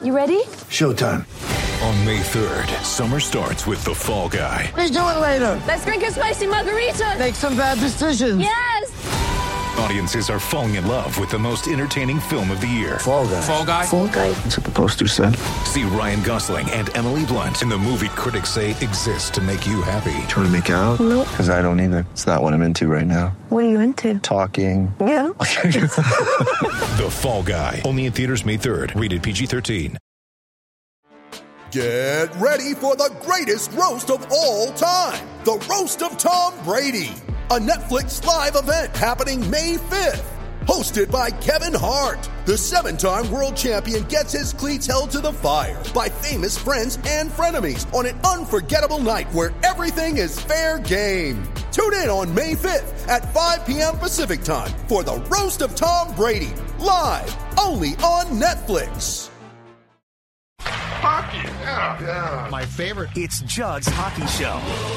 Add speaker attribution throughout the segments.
Speaker 1: You ready?
Speaker 2: Showtime.
Speaker 3: On May 3rd, summer starts with The Fall Guy.
Speaker 1: Let's do it later. Let's drink a spicy margarita.
Speaker 2: Make some bad decisions.
Speaker 1: Yes.
Speaker 3: Audiences are falling in love with the most entertaining film of the year.
Speaker 2: Fall Guy.
Speaker 4: Fall Guy?
Speaker 1: Fall Guy.
Speaker 2: That's what the poster said.
Speaker 3: See Ryan Gosling and Emily Blunt in the movie critics say exists to make you happy.
Speaker 2: Trying to make it out?
Speaker 1: Nope.
Speaker 2: Because I don't either. It's not what I'm into right now.
Speaker 1: What are you into?
Speaker 2: Talking.
Speaker 1: Yeah.
Speaker 3: The Fall Guy. Only in theaters May 3rd. Rated PG-13.
Speaker 5: Get ready for the greatest roast of all time. The Roast of Tom Brady. A Netflix live event happening May 5th. Hosted by Kevin Hart. The 7-time world champion gets his cleats held to the fire by famous friends and frenemies on an unforgettable night where everything is fair game. Tune in on May 5th at 5 p.m. Pacific time for the Roast of Tom Brady. Live only on Netflix.
Speaker 6: Hockey, yeah.
Speaker 4: My favorite.
Speaker 7: It's Judd's Hockey Show.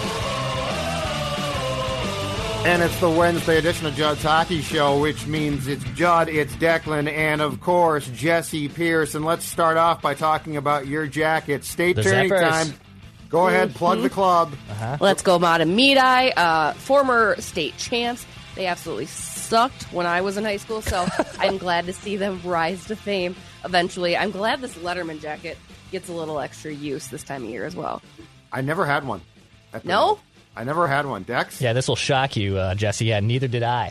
Speaker 4: And it's the Wednesday edition of Judd's Hockey Show, which means it's Judd, it's Declan, and of course, Jesse Pierce. And let's start off by talking about your jacket. State tourney time. Go ahead, plug the club.
Speaker 8: Let's go Mahtomedi, former state champs. They absolutely sucked when I was in high school, so I'm glad to see them rise to fame eventually. I'm glad this Letterman jacket gets a little extra use this time of year as well.
Speaker 4: I never had one.
Speaker 8: No?
Speaker 4: I never had one. Dex?
Speaker 9: Yeah, this will shock you, Jesse. Yeah, neither did I.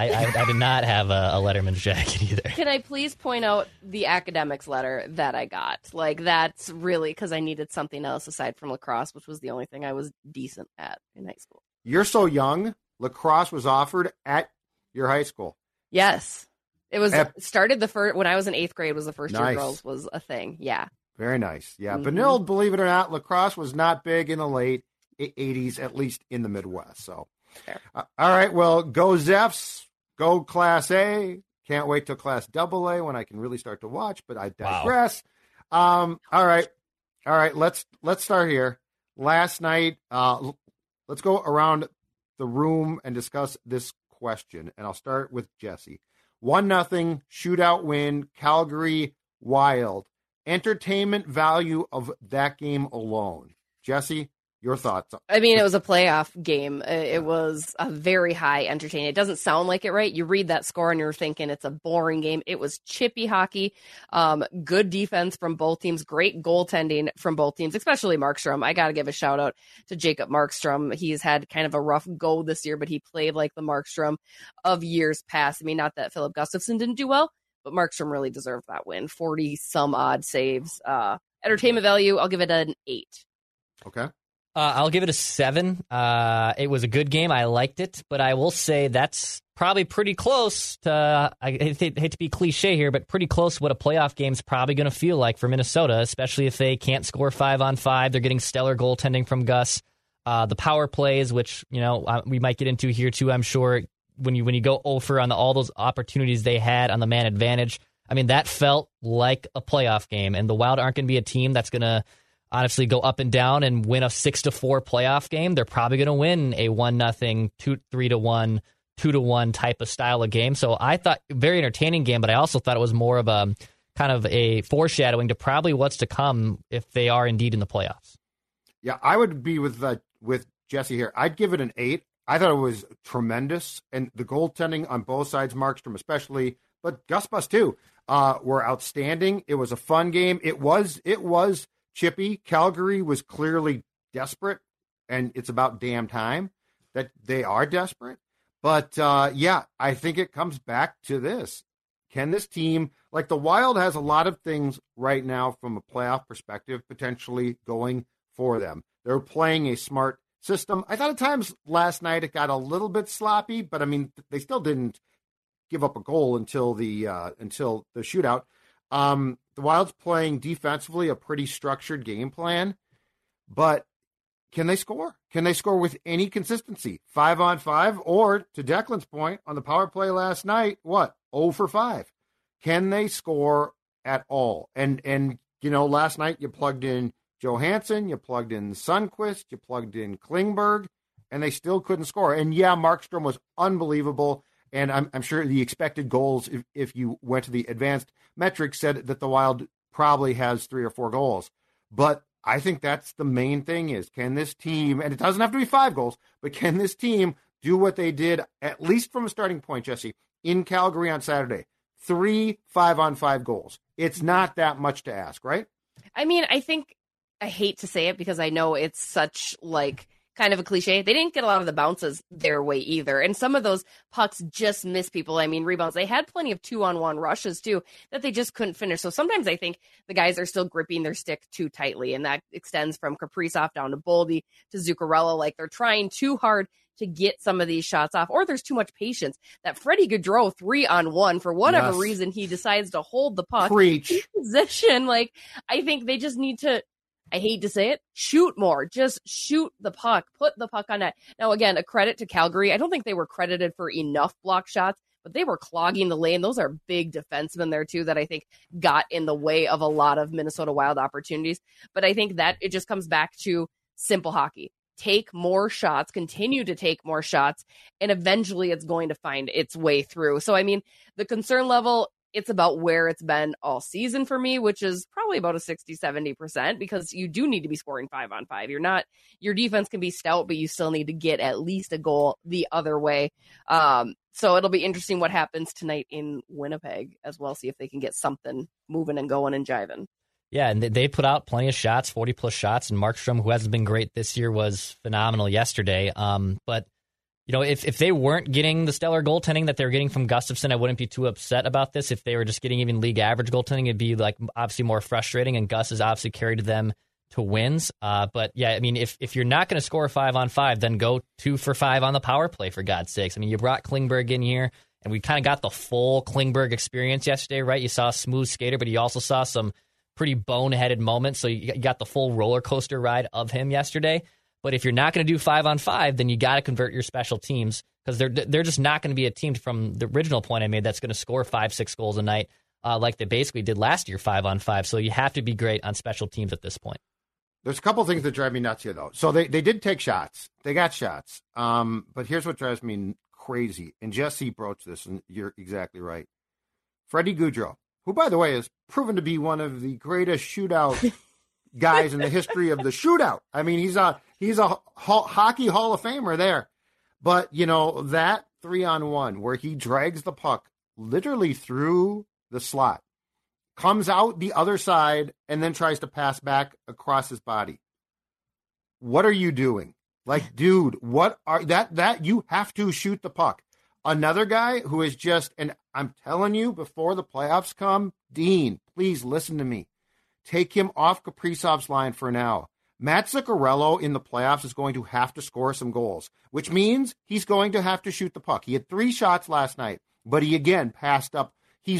Speaker 9: I did not have a Letterman's jacket either.
Speaker 8: Can I please point out the academics letter that I got? Like, that's really because I needed something else aside from lacrosse, which was the only thing I was decent at in high school.
Speaker 4: You're so young. Lacrosse was offered at your high school.
Speaker 8: Yes. It was started when I was in 8th grade was the first year girls was a thing. Yeah.
Speaker 4: Very nice. Yeah. Benilde, believe it or not, lacrosse was not big in the late 80s, at least in the Midwest. So, all right. Well, go Zeffs. Go Class A. Can't wait till Class AA when I can really start to watch, but I digress. Wow. All right. Let's start here. Last night, let's go around the room and discuss this question. And I'll start with Jesse. 1-0 shootout win, Calgary Wild. Entertainment value of that game alone. Jesse, your thoughts?
Speaker 8: I mean, it was a playoff game. It was a very high entertaining. It doesn't sound like it, right? You read that score and you're thinking it's a boring game. It was chippy hockey. Good defense from both teams. Great goaltending from both teams, especially Markstrom. I got to give a shout out to Jacob Markstrom. He's had kind of a rough go this year, but he played like the Markstrom of years past. I mean, not that Philip Gustafson didn't do well, but Markstrom really deserved that win. 40 some odd saves. Entertainment value, I'll give it an 8.
Speaker 4: Okay.
Speaker 9: I'll give it a 7. It was a good game. I liked it, but I will say that's probably pretty close to, I hate to be cliche here, but pretty close to what a playoff game's probably going to feel like for Minnesota, especially if they can't score 5-on-5. They're getting stellar goaltending from Gus. The power plays, which, we might get into here too, I'm sure, when you go over on all those opportunities they had on the man advantage. I mean, that felt like a playoff game, and the Wild aren't going to be a team that's going to honestly go up and down and win a 6-4 playoff game. They're probably going to win a 1-0, 3-1, 2-1 type of style of game. So I thought very entertaining game, but I also thought it was more of a kind of a foreshadowing to probably what's to come if they are indeed in the playoffs.
Speaker 4: Yeah, I would be with Jesse here. I'd give it an 8. I thought it was tremendous, and the goaltending on both sides, Markstrom especially, but Gus Bus too, were outstanding. It was a fun game. It was chippy. Calgary was clearly desperate, and it's about damn time that they are desperate. But, I think it comes back to this. Can this team, like the Wild has a lot of things right now from a playoff perspective potentially going for them. They're playing a smart system. I thought at times last night it got a little bit sloppy, but, I mean, they still didn't give up a goal until the shootout. The Wild's playing defensively a pretty structured game plan, but can they score? Can they score with any consistency? 5-on-5, or to Declan's point on the power play last night, 0 for 5. Can they score at all? And last night you plugged in Johansson, you plugged in Sundqvist, you plugged in Klingberg, and they still couldn't score. And Markstrom was unbelievable. And I'm sure the expected goals, if you went to the advanced metrics, said that the Wild probably has 3 or 4 goals. But I think that's the main thing is, can this team, and it doesn't have to be 5 goals, but can this team do what they did, at least from a starting point, Jesse, in Calgary on Saturday? 3 5-on-5 goals. It's not that much to ask, right?
Speaker 8: I mean, I hate to say it because I know it's such kind of a cliche. They didn't get a lot of the bounces their way either. And some of those pucks just miss people. I mean, rebounds. They had plenty of 2-on-1 rushes too that they just couldn't finish. So sometimes I think the guys are still gripping their stick too tightly. And that extends from Kaprizov down to Boldy to Zuccarello. Like they're trying too hard to get some of these shots off, or there's too much patience. That Freddie Gaudreau 3-on-1, for whatever reason, he decides to hold the puck in position. I think they just need to, I hate to say it, shoot more. Just shoot the puck. Put the puck on net. Now, again, a credit to Calgary. I don't think they were credited for enough block shots, but they were clogging the lane. Those are big defensemen there, too, that I think got in the way of a lot of Minnesota Wild opportunities. But I think that it just comes back to simple hockey. Take more shots, continue to take more shots, and eventually it's going to find its way through. So, I mean, the concern level, it's about where it's been all season for me, which is probably about a 60-70%, because you do need to be scoring 5-on-5. Your defense can be stout, but you still need to get at least a goal the other way. So it'll be interesting what happens tonight in Winnipeg as well. See if they can get something moving and going and jiving.
Speaker 9: Yeah, and they put out plenty of shots, 40-plus shots, and Markstrom, who hasn't been great this year, was phenomenal yesterday. But, if they weren't getting the stellar goaltending that they were getting from Gustafsson, I wouldn't be too upset about this. If they were just getting even league average goaltending, it'd be, obviously more frustrating, and Gus has obviously carried them to wins. But, yeah, I mean, if you're not going to score 5-on-5, then go 2 for 5 on the power play, for God's sakes. I mean, you brought Klingberg in here, and we kind of got the full Klingberg experience yesterday, right? You saw a smooth skater, but you also saw some pretty boneheaded moments, so you got the full roller coaster ride of him yesterday. But if you're not going to do 5-on-5, then you got to convert your special teams, because they're just not going to be a team, from the original point I made, that's going to score 5-6 goals a night like they basically did last year, 5-on-5. So you have to be great on special teams at this point.
Speaker 4: There's a couple things that drive me nuts here, though. So they did take shots. They got shots. But here's what drives me crazy. And Jesse broached this, and you're exactly right. Freddie Gaudreau, who, by the way, has proven to be one of the greatest shootout guys in the history of the shootout. I mean, he's a hockey Hall of Famer there. But, that 3-on-1 where he drags the puck literally through the slot, comes out the other side, and then tries to pass back across his body. What are you doing? Dude, that you have to shoot the puck. Another guy who is just, and I'm telling you, before the playoffs come, Dean, please listen to me. Take him off Kaprizov's line for now. Matt Zuccarello in the playoffs is going to have to score some goals, which means he's going to have to shoot the puck. He had 3 shots last night, but he again passed up. He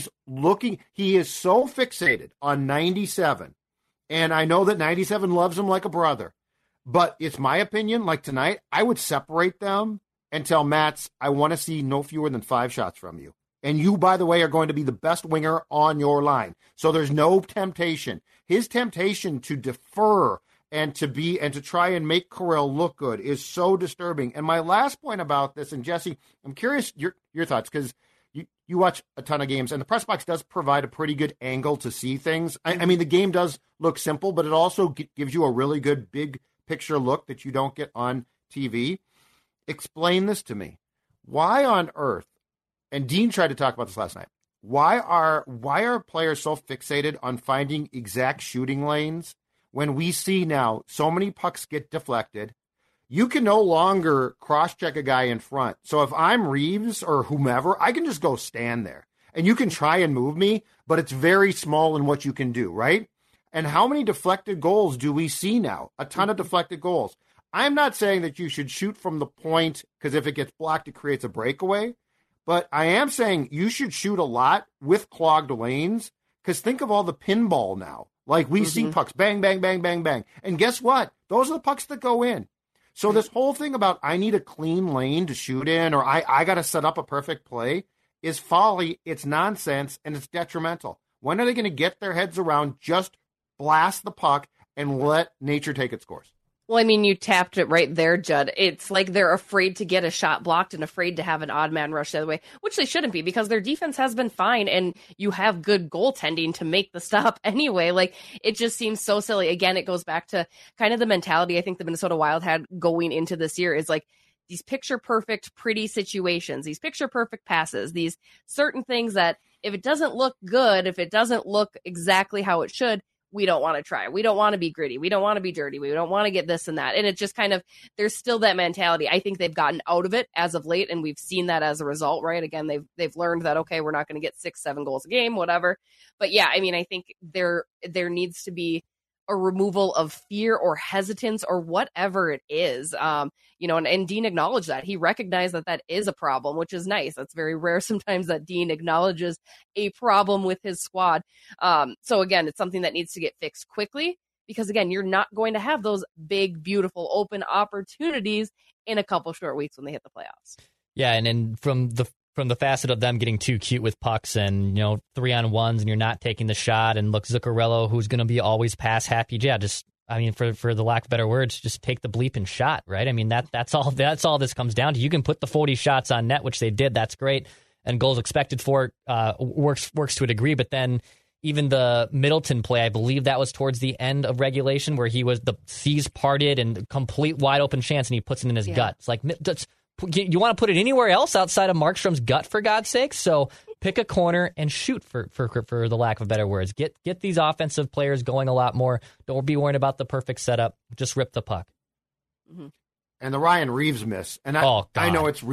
Speaker 4: is so fixated on 97, and I know that 97 loves him like a brother, but it's my opinion, like tonight, I would separate them and tell Mats, I want to see no fewer than 5 shots from you. And you, by the way, are going to be the best winger on your line. So there's no temptation. His temptation to defer and to try and make Kirill look good is so disturbing. And my last point about this, and Jesse, I'm curious your thoughts, because you watch a ton of games, and the press box does provide a pretty good angle to see things. I mean, the game does look simple, but it also gives you a really good big picture look that you don't get on TV. Explain this to me. Why on earth, and Dean tried to talk about this last night, why are players so fixated on finding exact shooting lanes when we see now so many pucks get deflected? You can no longer cross-check a guy in front. So if I'm Reeves or whomever, I can just go stand there. And you can try and move me, but it's very small in what you can do, right? And how many deflected goals do we see now? A ton of deflected goals. I'm not saying that you should shoot from the point, because if it gets blocked, it creates a breakaway. But I am saying you should shoot a lot with clogged lanes, because think of all the pinball now. We see pucks, bang, bang, bang, bang, bang. And guess what? Those are the pucks that go in. So this whole thing about I need a clean lane to shoot in, or I got to set up a perfect play, is folly, it's nonsense, and it's detrimental. When are they going to get their heads around just blast the puck and let nature take its course?
Speaker 8: Well, I mean, you tapped it right there, Judd. It's like they're afraid to get a shot blocked and afraid to have an odd man rush the other way, which they shouldn't be because their defense has been fine and you have good goaltending to make the stop anyway. Like, it just seems so silly. Again, it goes back to kind of the mentality I think the Minnesota Wild had going into this year is like these picture-perfect, pretty situations, these picture-perfect passes, these certain things that if it doesn't look good, if it doesn't look exactly how it should, we don't want to try. We don't want to be gritty. We don't want to be dirty. We don't want to get this and that. And it just kind of, there's still that mentality. I think they've gotten out of it as of late, and we've seen that as a result, right? Again, they've learned that, okay, we're not going to get 6-7 goals a game, whatever. But yeah, I mean, I think there needs to be a removal of fear or hesitance or whatever it is. And Dean acknowledged that. He recognized that is a problem, which is nice. That's very rare sometimes that Dean acknowledges a problem with his squad. So again, it's something that needs to get fixed quickly because again, you're not going to have those big, beautiful, open opportunities in a couple short weeks when they hit the playoffs.
Speaker 9: Yeah, and then from the facet of them getting too cute with pucks and, 3-on-1s and you're not taking the shot and look, Zuccarello, who's going to be always pass happy. Yeah, for the lack of better words, just take the bleeping shot, right? I mean, that's all this comes down to. You can put the 40 shots on net, which they did. That's great. And goals expected for works to a degree. But then even the Middleton play, I believe that was towards the end of regulation where the seas parted and complete wide open chance and he puts it in his gut. It's like, you want to put it anywhere else outside of Markstrom's gut, for God's sake? So pick a corner and shoot, for the lack of better words. Get these offensive players going a lot more. Don't be worried about the perfect setup. Just rip the puck.
Speaker 4: Mm-hmm. And the Ryan Reeves miss. And I know it's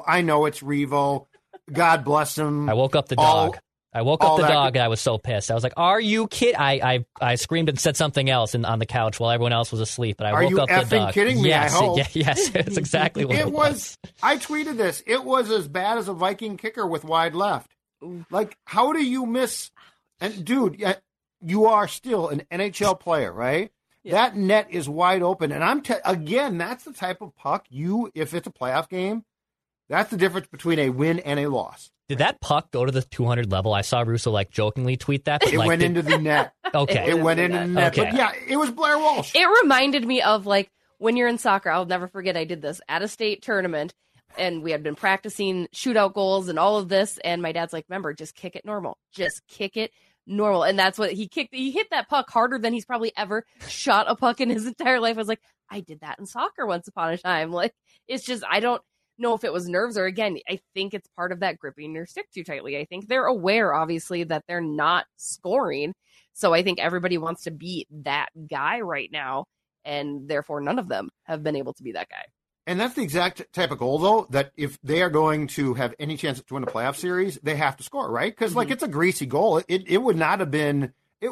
Speaker 4: Revo. God bless him.
Speaker 9: I woke up the dog. And I was so pissed. I was like, are you kidding? I screamed and said something else on the couch while everyone else was asleep. But I woke up the dog.
Speaker 4: Are you effing kidding me?
Speaker 9: Yes,
Speaker 4: I hope.
Speaker 9: Yes, it's exactly what it was.
Speaker 4: I tweeted this. It was as bad as a Viking kicker with wide left. Like, how do you miss? And, dude, you are still an NHL player, right? Yeah. That net is wide open. And again, that's the type of puck if it's a playoff game, that's the difference between a win and a loss.
Speaker 9: Did that puck go to the 200 level? I saw Russo jokingly tweet that.
Speaker 4: It went into the net.
Speaker 9: Okay.
Speaker 4: It went into the net.
Speaker 9: Okay.
Speaker 4: But yeah, it was Blair Walsh.
Speaker 8: It reminded me of when you're in soccer. I'll never forget I did this at a state tournament and we had been practicing shootout goals and all of this. And my dad's like, remember, just kick it normal. Just kick it normal. And that's what he kicked. He hit that puck harder than he's probably ever shot a puck in his entire life. I was like, I did that in soccer once upon a time. It's just, I don't know if it was nerves or again, I think it's part of that gripping your stick too tightly. I think they're aware, obviously, that they're not scoring. So I think everybody wants to be that guy right now. And therefore, none of them have been able to be that guy.
Speaker 4: And that's the exact type of goal, though, that if they are going to have any chance to win a playoff series, they have to score, right? Because it's a greasy goal. It would not have been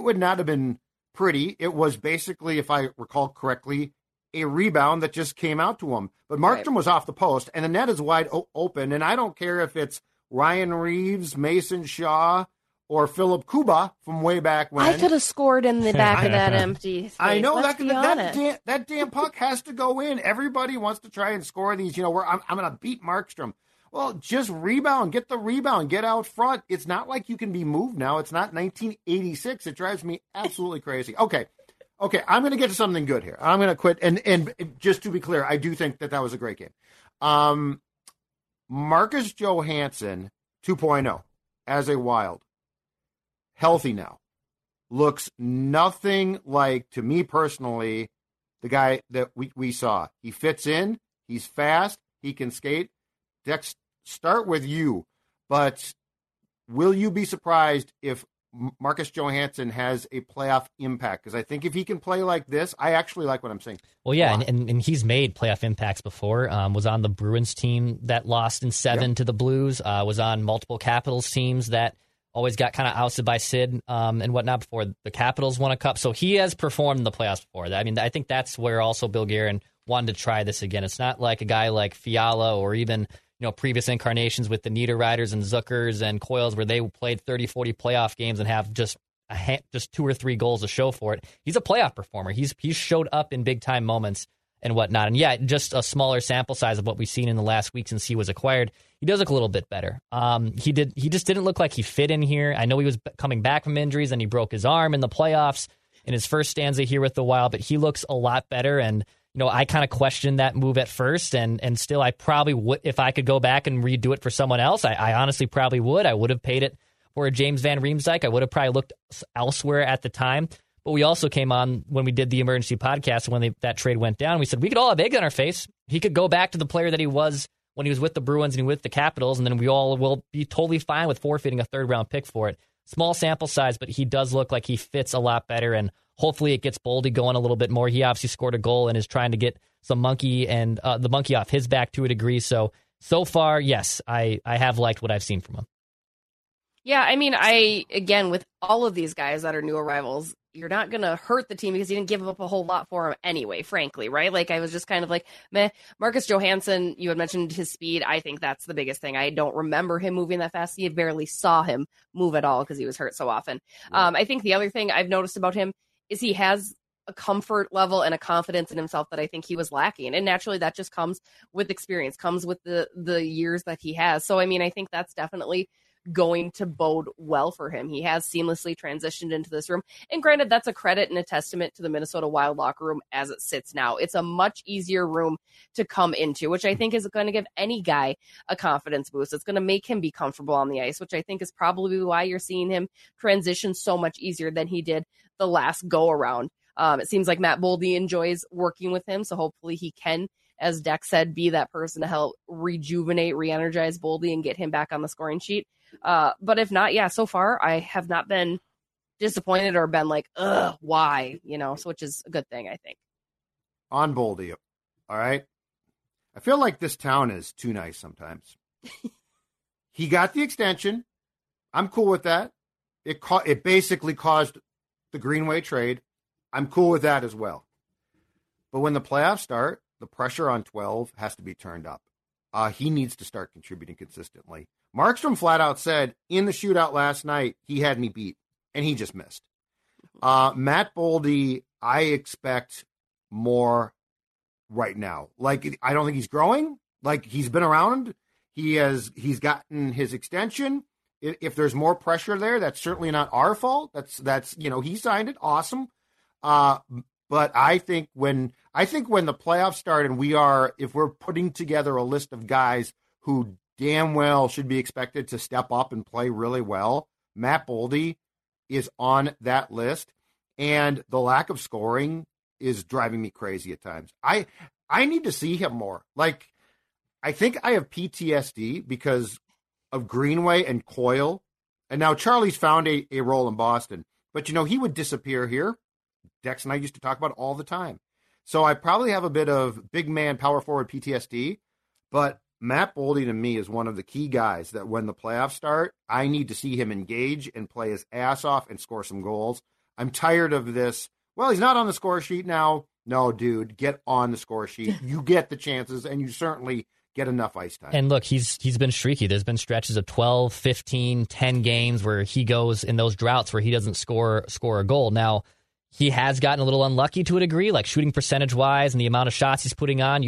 Speaker 4: pretty. It was basically, if I recall correctly, a rebound that just came out to him. But Markstrom was off the post, and the net is wide open. And I don't care if it's Ryan Reeves, Mason Shaw, or Philip Kuba from way back when.
Speaker 8: I could have scored in the back of that empty space.
Speaker 4: I know that damn puck has to go in. Everybody wants to try and score these. I'm going to beat Markstrom. Well, just rebound. Get the rebound. Get out front. It's not like you can be moved now. It's not 1986. It drives me absolutely crazy. Okay, I'm going to get to something good here. I'm going to quit. And just to be clear, I do think that was a great game. Marcus Johansson 2.0 as a Wild. Healthy now. Looks nothing like, to me personally, the guy that we saw. He fits in. He's fast. He can skate. Dex, start with you. But will you be surprised if Marcus Johansson has a playoff impact? Because I think if he can play like this, I actually like what I'm seeing.
Speaker 9: Well, yeah, and he's made playoff impacts before. Was on the Bruins team that lost in 7 to the Blues. Was on multiple Capitals teams that always got kind of ousted by Sid and whatnot before the Capitals won a cup. So he has performed in the playoffs before. I mean, I think that's where also Bill Guerin wanted to try this again. It's not like a guy like Fiala or even previous incarnations with the Niederreiters and Zuckers and Coils where they played 30, 40 playoff games and have just 2 or 3 goals to show for it. He's a playoff performer. He's showed up in big-time moments and whatnot. And yeah, just a smaller sample size of what we've seen in the last week since he was acquired. He does look a little bit better. He just didn't look like he fit in here. I know he was coming back from injuries and he broke his arm in the playoffs in his first stanza here with the Wild, but he looks a lot better. And I kind of questioned that move at first, and still I probably would, if I could go back and redo it for someone else, I honestly probably would. I would have paid it for a James Van Riemsdyk. I would have probably looked elsewhere at the time. But we also came on when we did the emergency podcast when that trade went down. We said we could all have egg on our face. He could go back to the player that he was when he was with the Bruins and with the Capitals, and then we all will be totally fine with forfeiting a third-round pick for it. Small sample size, but he does look like he fits a lot better, and hopefully it gets Boldy going a little bit more. He obviously scored a goal and is trying to get some monkey and the monkey off his back to a degree. So far, yes, I have liked what I've seen from him.
Speaker 8: Yeah, I mean, again, with all of these guys that are new arrivals, you're not going to hurt the team because you didn't give up a whole lot for him anyway, frankly, right? Like, I was just kind of like, meh. Marcus Johansson, you had mentioned his speed. I think that's the biggest thing. I don't remember him moving that fast. You barely saw him move at all because he was hurt so often. Right. I think the other thing I've noticed about him is he has a comfort level and a confidence in himself that I think he was lacking. And naturally, that just comes with experience, comes with the years that he has. So, I mean, I think that's definitely going to bode well for him. He has seamlessly transitioned into this room. And granted, that's a credit and a testament to the Minnesota Wild locker room as it sits now. It's a much easier room to come into, which I think is going to give any guy a confidence boost. It's going to make him be comfortable on the ice, which I think is probably why you're seeing him transition so much easier than he did the last go around. It seems like Matt Boldy enjoys working with him, so hopefully he can, as Deck said, be that person to help rejuvenate, re-energize Boldy and get him back on the scoring sheet. But if not, yeah, so far I have not been disappointed or been like, ugh, why? So which is a good thing, I think.
Speaker 4: On Boldy, all right? I feel like this town is too nice sometimes. He got the extension. I'm cool with that. It basically caused the Greenway trade. I'm cool with that as well. But when the playoffs start, the pressure on 12 has to be turned up. He needs to start contributing consistently. Markstrom flat out said in the shootout last night, he had me beat, and he just missed. Matt Boldy, I expect more right now. Like, I don't think he's growing. Like, he's been around. He's gotten his extension. If there's more pressure there, that's certainly not our fault. That's he signed it. Awesome. But I think when the playoffs start and if we're putting together a list of guys who damn well should be expected to step up and play really well, Matt Boldy is on that list, and the lack of scoring is driving me crazy at times. I need to see him more. Like, I think I have PTSD because of Greenway and Coyle, and now Charlie's found a role in Boston, but he would disappear here. Dex and I used to talk about it all the time. So I probably have a bit of big man power forward PTSD, but Matt Boldy to me is one of the key guys that when the playoffs start, I need to see him engage and play his ass off and score some goals. I'm tired of this. Well, he's not on the score sheet now. No, dude, get on the score sheet. You get the chances, and you certainly get enough ice time.
Speaker 9: And look, he's been streaky. There's been stretches of 12, 15, 10 games where he goes in those droughts where he doesn't score a goal. Now, he has gotten a little unlucky to a degree, like shooting percentage-wise and the amount of shots he's putting on.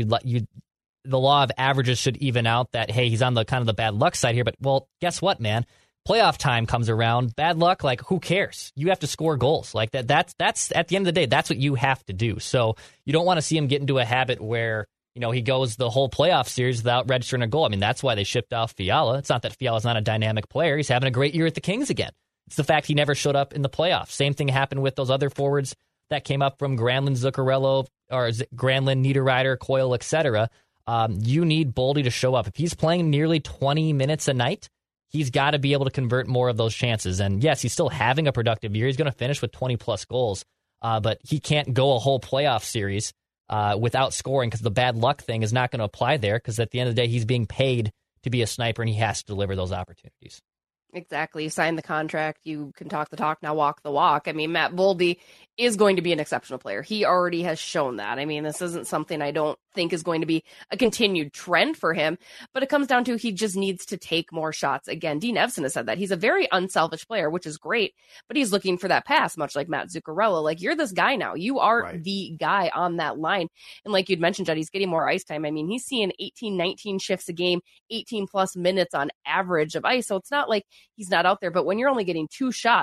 Speaker 9: The law of averages should even out that, hey, he's on the kind of the bad luck side here. But, well, guess what, man? Playoff time comes around. Bad luck, like, who cares? You have to score goals. Like, that's at the end of the day, that's what you have to do. So you don't want to see him get into a habit where, he goes the whole playoff series without registering a goal. I mean, that's why they shipped off Fiala. It's not that Fiala's not a dynamic player. He's having a great year at the Kings again. It's the fact he never showed up in the playoffs. Same thing happened with those other forwards that came up from Granlund, Zuccarello, or Granlund, Niederreiter, Coyle, etc. You need Boldy to show up. If he's playing nearly 20 minutes a night, he's got to be able to convert more of those chances. And yes, he's still having a productive year. He's going to finish with 20-plus goals, but he can't go a whole playoff series without scoring because the bad luck thing is not going to apply there because at the end of the day, he's being paid to be a sniper and he has to deliver those opportunities.
Speaker 8: Exactly. You sign the contract. You can talk the talk, now walk the walk. I mean, Matt Boldy is going to be an exceptional player. He already has shown that. I mean, this isn't something I don't think is going to be a continued trend for him, but it comes down to he just needs to take more shots. Again, Dean Evson has said that. He's a very unselfish player, which is great, but he's looking for that pass, much like Matt Zuccarello. Like, you're this guy now. You are the guy on that line. And like you'd mentioned, Judd, he's getting more ice time. I mean, he's seeing 18, 19 shifts a game, 18 plus minutes on average of ice. So it's not like he's not out there, but when you're only getting 2 shots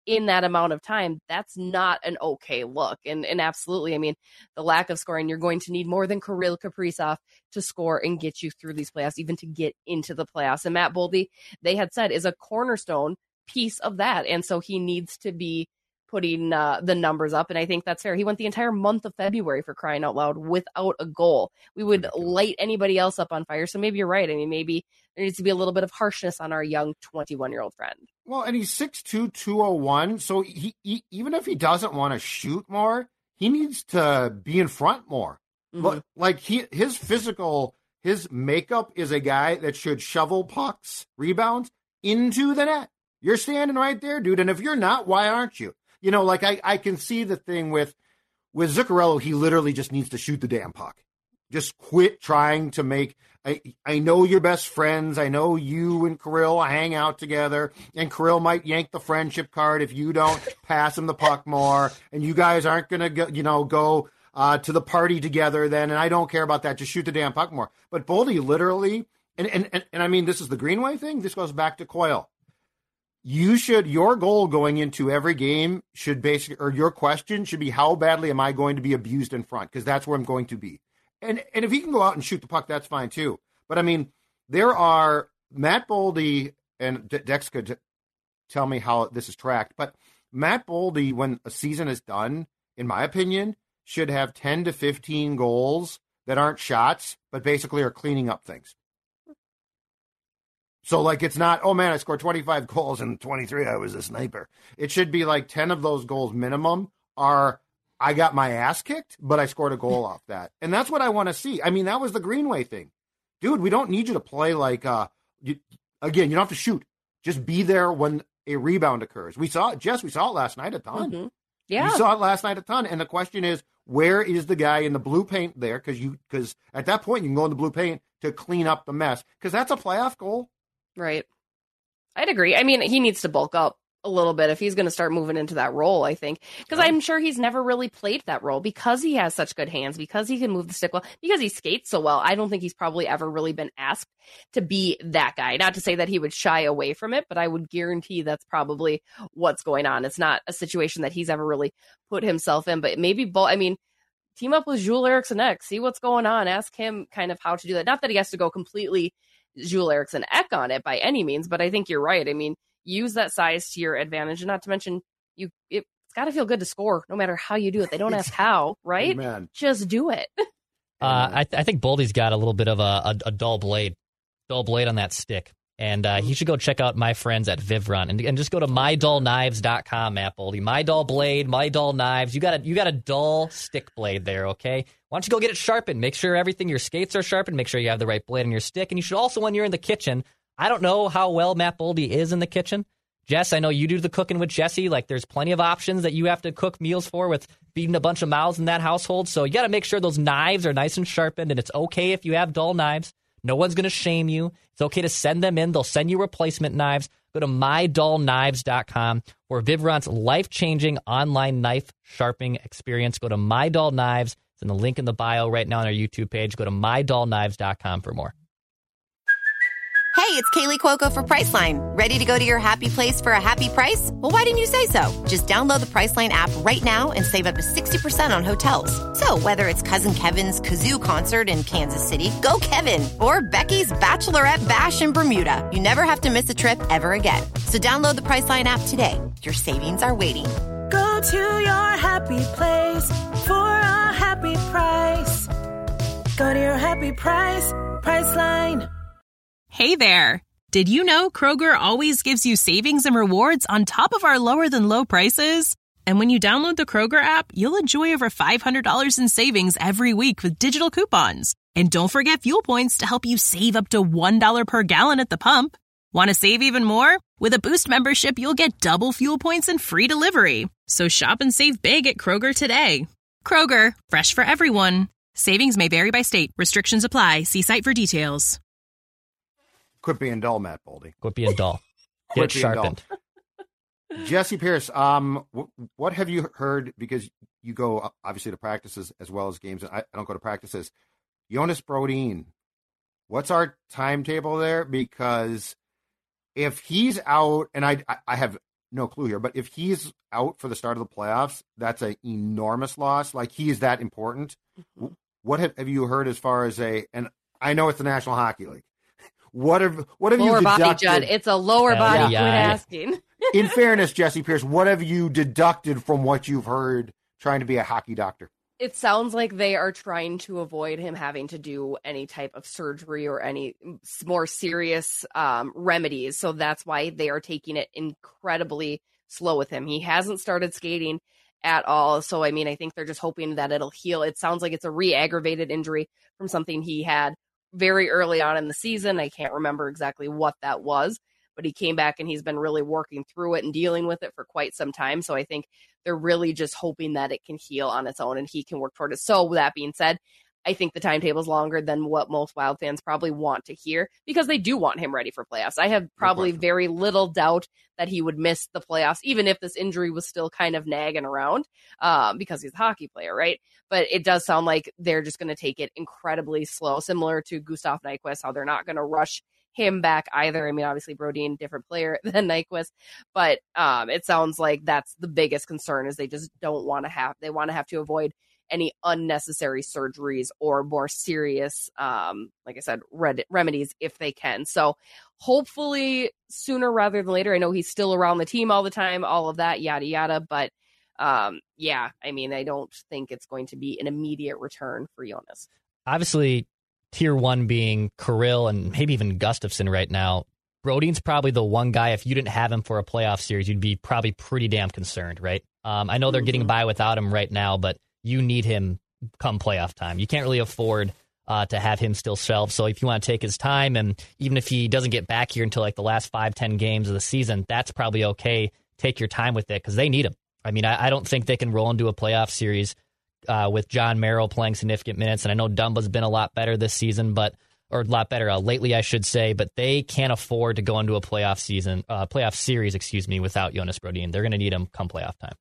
Speaker 8: in that amount of time, that's not an okay look. And absolutely, I mean, the lack of scoring, you're going to need more than Kirill Kaprizov to score and get you through these playoffs, even to get into the playoffs. And Matt Boldy, they had said, is a cornerstone piece of that. And so he needs to be putting the numbers up. And I think that's fair. He went the entire month of February, for crying out loud, without a goal. We would light anybody else up on fire. So maybe you're right. I mean, maybe there needs to be a little bit of harshness on our young 21-year-old friend.
Speaker 4: Well, and he's 6'2", 201. So he even if he doesn't want to shoot more, he needs to be in front more.
Speaker 8: Mm-hmm.
Speaker 4: Like his makeup is a guy that should shovel pucks, rebounds into the net. You're standing right there, dude. And if you're not, why aren't you? You know, like I can see the thing with Zuccarello, he literally just needs to shoot the damn puck. Just quit trying to make I know you're best friends. I know you and Kirill hang out together, and Kirill might yank the friendship card if you don't pass him the puck more, and you guys aren't going to go to the party together then, and I don't care about that. Just shoot the damn puck more. But Boldy literally, and I mean, this is the Greenway thing. This goes back to Coyle. Your goal going into every game should basically, or your question should be, how badly am I going to be abused in front? Because that's where I'm going to be. And if he can go out and shoot the puck, that's fine too. But I mean, there are Matt Boldy, and Dex could tell me how this is tracked, but Matt Boldy, when a season is done, in my opinion, should have 10 to 15 goals that aren't shots, but basically are cleaning up things. So, like, it's not, oh, man, I scored 25 goals and 23, I was a sniper. It should be like 10 of those goals minimum are, I got my ass kicked, but I scored a goal off that. And that's what I want to see. I mean, that was the Greenway thing. Dude, we don't need you to play like, again, you don't have to shoot. Just be there when a rebound occurs. We saw it, Jess, we saw it last night a ton.
Speaker 8: Mm-hmm. Yeah.
Speaker 4: We saw it last night a ton. And the question is, where is the guy in the blue paint there? Because at that point, you can go in the blue paint to clean up the mess. Because that's a playoff goal.
Speaker 8: Right. I'd agree. I mean, he needs to bulk up a little bit if he's going to start moving into that role, I think. Because I'm sure he's never really played that role because he has such good hands, because he can move the stick well, because he skates so well. I don't think he's probably ever really been asked to be that guy. Not to say that he would shy away from it, but I would guarantee that's probably what's going on. It's not a situation that he's ever really put himself in, but maybe team up with Joel Eriksson Ek, see what's going on, ask him kind of how to do that. Not that he has to go completely Joel Eriksson Ek on it by any means, but I think you're right. I mean, use that size to your advantage, and not to mention, it's got to feel good to score no matter how you do it. They don't ask how, right?
Speaker 4: Amen.
Speaker 8: Just do it.
Speaker 9: I think Boldy's got a little bit of a dull blade on that stick. And he should go check out my friends at Vivron and just go to mydullknives.com, Matt Boldy. My Dull Blade, My Dull Knives. You got a dull stick blade there, okay? Why don't you go get it sharpened? Make sure your skates are sharpened. Make sure you have the right blade in your stick. And you should also, when you're in the kitchen, I don't know how well Matt Boldy is in the kitchen. Jess, I know you do the cooking with Jesse. Like, there's plenty of options that you have to cook meals for with feeding a bunch of mouths in that household. So you got to make sure those knives are nice and sharpened. And it's okay if you have dull knives. No one's going to shame you. It's okay to send them in. They'll send you replacement knives. Go to mydullknives.com for Vivron's life-changing online knife sharpening experience. Go to My Dull Knives. It's in the link in the bio right now on our YouTube page. Go to mydullknives.com for more.
Speaker 6: Hey, it's Kaylee Cuoco for Priceline. Ready to go to your happy place for a happy price? Well, why didn't you say so? Just download the Priceline app right now and save up to 60% on hotels. So whether it's Cousin Kevin's Kazoo Concert in Kansas City, go Kevin, or Becky's Bachelorette Bash in Bermuda, you never have to miss a trip ever again. So download the Priceline app today. Your savings are waiting.
Speaker 10: Go to your happy place for a happy price. Go to your happy price, Priceline.
Speaker 11: Hey there! Did you know Kroger always gives you savings and rewards on top of our lower-than-low prices? And when you download the Kroger app, you'll enjoy over $500 in savings every week with digital coupons. And don't forget fuel points to help you save up to $1 per gallon at the pump. Want to save even more? With a Boost membership, you'll get double fuel points and free delivery. So shop and save big at Kroger today. Kroger, fresh for everyone. Savings may vary by state. Restrictions apply. See site for details.
Speaker 4: Quit being dull, Matt Boldy.
Speaker 9: Quit being dull. Get sharpened.
Speaker 4: Jesse Pierce, what have you heard? Because you go obviously to practices as well as games. I don't go to practices. Jonas Brodin, what's our timetable there? Because if he's out, and I have no clue here, but if he's out for the start of the playoffs, that's an enormous loss. Like, he is that important. What have you heard as far as and I know it's the National Hockey League. What have you
Speaker 8: lower
Speaker 4: deducted?
Speaker 8: body, Judd. It's a lower body.
Speaker 9: yeah.
Speaker 8: Quit asking.
Speaker 4: In fairness, Jesse Pierce, what have you deducted from what you've heard trying to be a hockey doctor?
Speaker 8: It sounds like they are trying to avoid him having to do any type of surgery or any more serious remedies. So that's why they are taking it incredibly slow with him. He hasn't started skating at all. So, I mean, I think they're just hoping that it'll heal. It sounds like it's a re-aggravated injury from something he had very early on in the season. I can't remember exactly what that was, but he came back and he's been really working through it and dealing with it for quite some time. So I think they're really just hoping that it can heal on its own and he can work toward it. So with that being said, I think the timetable is longer than what most Wild fans probably want to hear because they do want him ready for playoffs. I have probably very little doubt that he would miss the playoffs, even if this injury was still kind of nagging around because he's a hockey player, right? But it does sound like they're just going to take it incredibly slow, similar to Gustav Nyquist, how they're not going to rush him back either. I mean, obviously Brodin, different player than Nyquist, but it sounds like that's the biggest concern is they just don't want to have to avoid any unnecessary surgeries or more serious, like I said, remedies if they can. So hopefully sooner rather than later. I know he's still around the team all the time, all of that, yada, yada. But yeah, I mean, I don't think it's going to be an immediate return for Jonas.
Speaker 9: Obviously, tier one being Kirill and maybe even Gustafsson right now. Brodin's probably the one guy, if you didn't have him for a playoff series, you'd be probably pretty damn concerned, right? I know they're getting by without him right now, but you need him come playoff time. You can't really afford to have him still shelved. So if you want to take his time, and even if he doesn't get back here until like the last 5-10 games of the season, that's probably okay. Take your time with it because they need him. I mean, I don't think they can roll into a playoff series with John Merrill playing significant minutes. And I know Dumba's been a lot better this season, or a lot better lately, I should say, but they can't afford to go into a playoff series, without Jonas Brodin. They're going to need him come playoff time.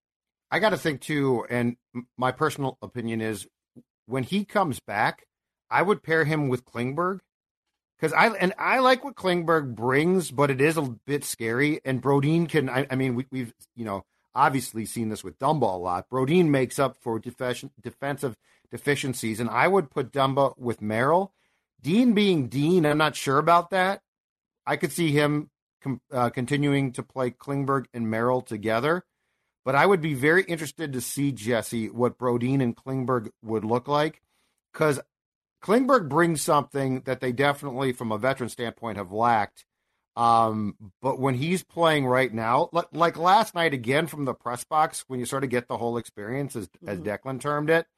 Speaker 4: I got to think too, and my personal opinion is when he comes back, I would pair him with Klingberg because I like what Klingberg brings, but it is a bit scary. And Brodin can, I mean, we've obviously seen this with Dumba a lot. Brodin makes up for defensive deficiencies, and I would put Dumba with Merrill. Dean being Dean, I'm not sure about that. I could see him continuing to play Klingberg and Merrill together. But I would be very interested to see, Jesse, what Brodin and Klingberg would look like. Because Klingberg brings something that they definitely, from a veteran standpoint, have lacked. But when he's playing right now, like last night again from the press box, when you sort of get the whole experience, as Declan termed it,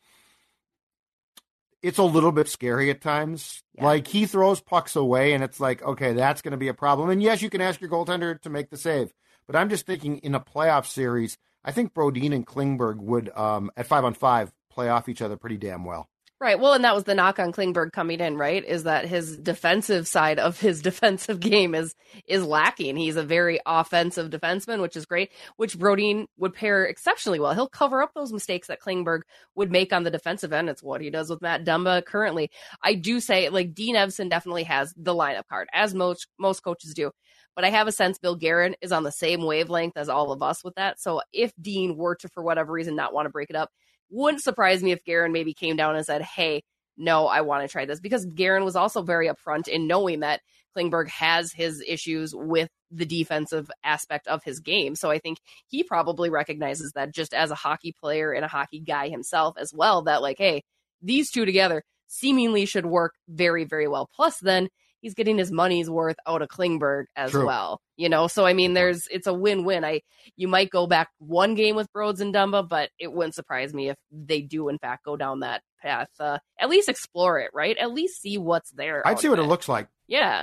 Speaker 4: it's a little bit scary at times. Yeah. Like, he throws pucks away, and it's like, okay, that's going to be a problem. And yes, you can ask your goaltender to make the save. But I'm just thinking in a playoff series, I think Brodin and Klingberg would, at 5-on-5, play off each other pretty damn well.
Speaker 8: Right. Well, and that was the knock on Klingberg coming in, right? Is that his defensive side of his defensive game is lacking. He's a very offensive defenseman, which is great, which Brodin would pair exceptionally well. He'll cover up those mistakes that Klingberg would make on the defensive end. It's what he does with Matt Dumba currently. I do say, like, Dean Evason definitely has the lineup card, as most coaches do. But I have a sense Bill Guerin is on the same wavelength as all of us with that. So if Dean were to, for whatever reason, not want to break it up, wouldn't surprise me if Guerin maybe came down and said, hey, no, I want to try this. Because Guerin was also very upfront in knowing that Klingberg has his issues with the defensive aspect of his game. So I think he probably recognizes that just as a hockey player and a hockey guy himself as well, that like, hey, these two together seemingly should work very, very well. Plus then he's getting his money's worth out of Klingberg as well, So I mean, it's a win-win. You might go back one game with Broads and Dumba, but it wouldn't surprise me if they do in fact go down that path. At least explore it, right? At least see what's there.
Speaker 4: I'd see what it looks like.
Speaker 8: Yeah.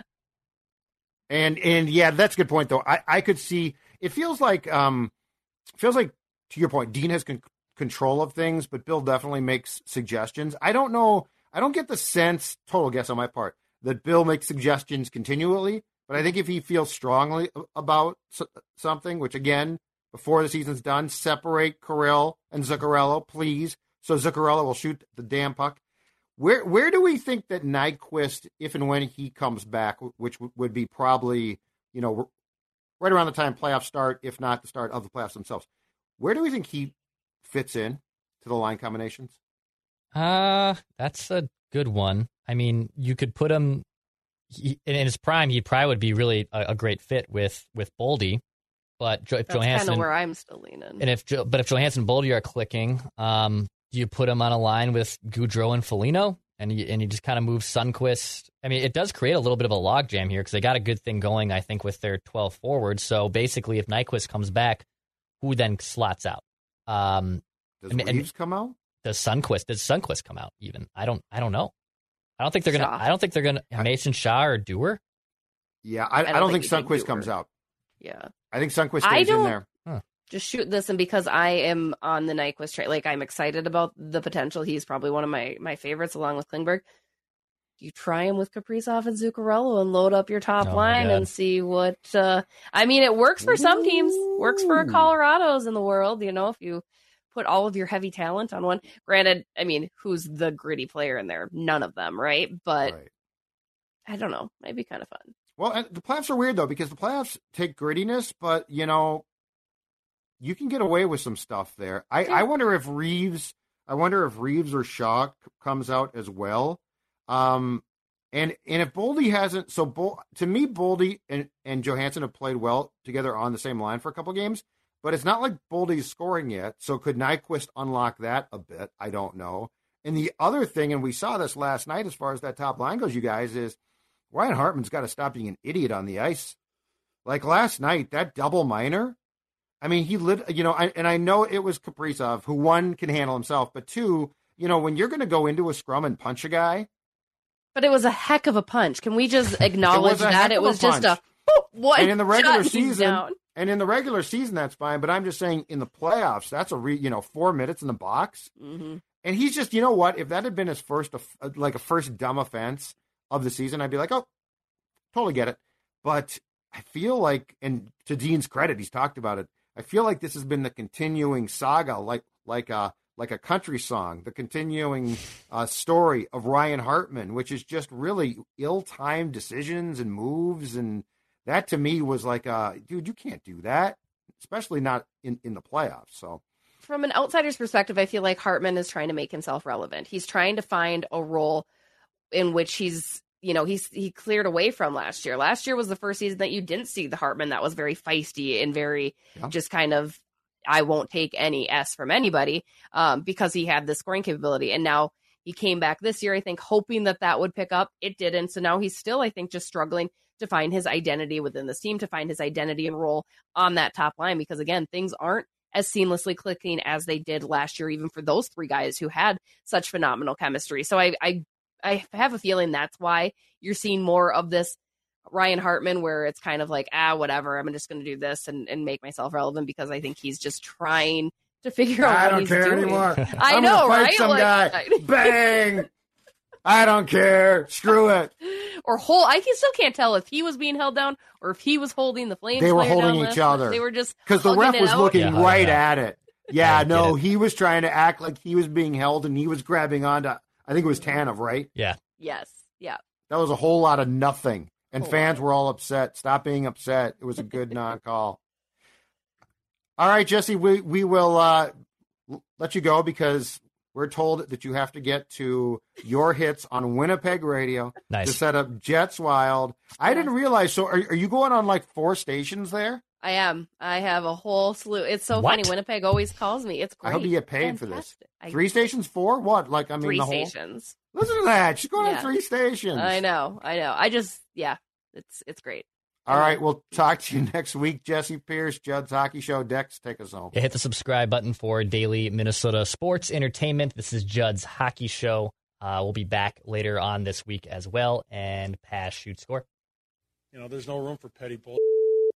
Speaker 4: And yeah, that's a good point though. I could see. It feels like to your point, Dean has control of things, but Bill definitely makes suggestions. I don't know. I don't get the sense. Total guess on my part, that Bill makes suggestions continually, but I think if he feels strongly about something, which again, before the season's done, separate Kirill and Zuccarello, please, so Zuccarello will shoot the damn puck. Where do we think that Nyquist, if and when he comes back, which would be probably, right around the time playoffs start, if not the start of the playoffs themselves. Where do we think he fits in to the line combinations?
Speaker 9: That's a good one. I mean, you could put him in his prime. He probably would be really a great fit with Boldy. But if
Speaker 8: That's
Speaker 9: Johansson,
Speaker 8: kind of where I'm still leaning.
Speaker 9: And if Johansson and Boldy are clicking, do you put him on a line with Goudreau and Foligno, and you just kind of move Sundqvist? I mean, it does create a little bit of a logjam here because they got a good thing going, I think, with their 12 forwards. So basically, if Nyquist comes back, who then slots out?
Speaker 4: Does Reeves come out?
Speaker 9: Does Sundqvist come out? Even I don't know. I don't think they're gonna. Mason Shaw or Dewar.
Speaker 4: Yeah, I don't think Sundqvist comes out.
Speaker 8: Yeah,
Speaker 4: I think Sundqvist stays in there.
Speaker 8: Just shoot this, and because I am on the Nyquist trade, like I'm excited about the potential. He's probably one of my favorites, along with Klingberg. You try him with Kaprizov and Zuccarello and load up your top line and see what. I mean, it works for some teams. Works for Colorado's in the world. You know, if you put all of your heavy talent on one. Granted, I mean, who's the gritty player in there? None of them, right? But I don't know. Might be kind of fun.
Speaker 4: Well, and the playoffs are weird, though, because the playoffs take grittiness, but, you know, you can get away with some stuff there. I wonder if Reeves or Shaw comes out as well. And if Boldy hasn't, to me, Boldy and Johansson have played well together on the same line for a couple games, but it's not like Boldy's scoring yet. So could Nyquist unlock that a bit? I don't know. And the other thing, and we saw this last night as far as that top line goes, you guys, is Ryan Hartman's got to stop being an idiot on the ice. Like last night, that double minor, I mean, I know it was Kaprizov, who one can handle himself, but two, you know, when you're going to go into a scrum and punch a guy.
Speaker 8: But it was a heck of a punch. Can we just acknowledge that? It was just a what?
Speaker 4: And in the regular season, that's fine. But I'm just saying, in the playoffs, that's 4 minutes in the box.
Speaker 8: Mm-hmm.
Speaker 4: And he's just, you know what? If that had been his first dumb offense of the season, I'd be like, oh, totally get it. But I feel like, and to Dean's credit, he's talked about it. I feel like this has been the continuing saga, like a country song, the continuing story of Ryan Hartman, which is just really ill-timed decisions and moves. And that to me was like, dude, you can't do that, especially not in the playoffs. So
Speaker 8: from an outsider's perspective, I feel like Hartman is trying to make himself relevant. He's trying to find a role in which he cleared away from last year. Last year was the first season that you didn't see the Hartman that was very feisty and very just kind of, I won't take any S from anybody because he had the scoring capability. And now he came back this year, I think, hoping that would pick up. It didn't. So now he's still, I think, just struggling to find his identity within this team, to find his identity and role on that top line. Because, again, things aren't as seamlessly clicking as they did last year, even for those three guys who had such phenomenal chemistry. So I have a feeling that's why you're seeing more of this Ryan Hartman, where it's kind of like, whatever, I'm just going to do this and make myself relevant, because I think he's just trying to figure out what he's doing. I don't care anymore.
Speaker 4: I know, right? Some guy. Bang! I don't care. Screw it.
Speaker 8: Or I still can't tell if he was being held down or if he was holding the Flames.
Speaker 4: They were holding each other.
Speaker 8: They were just
Speaker 4: because the ref was looking right at it. Yeah, no, he was trying to act like he was being held, and he was grabbing onto, I think it was Tanev, right?
Speaker 9: Yeah.
Speaker 8: Yes. Yeah.
Speaker 4: That was a whole lot of nothing. And fans were all upset. Stop being upset. It was a good non-call. All right, Jesse, we will let you go, because we're told that you have to get to your hits on Winnipeg radio to set up Jets Wild. I didn't realize. So are you going on like 4 stations there?
Speaker 8: I am. I have a whole slew. It's so funny. Winnipeg always calls me. It's great.
Speaker 4: I hope you get paid for this. 3 stations? 4? What? Like, I mean,
Speaker 8: 3
Speaker 4: the whole
Speaker 8: stations.
Speaker 4: Listen to that. She's going on 3 stations.
Speaker 8: I know. It's great.
Speaker 4: All right, we'll talk to you next week. Jesse Pierce, Judd's Hockey Show. Dex, take us home.
Speaker 9: Hit the subscribe button for daily Minnesota sports entertainment. This is Judd's Hockey Show. We'll be back later on this week as well. And pass, shoot, score.
Speaker 12: There's no room for petty bull.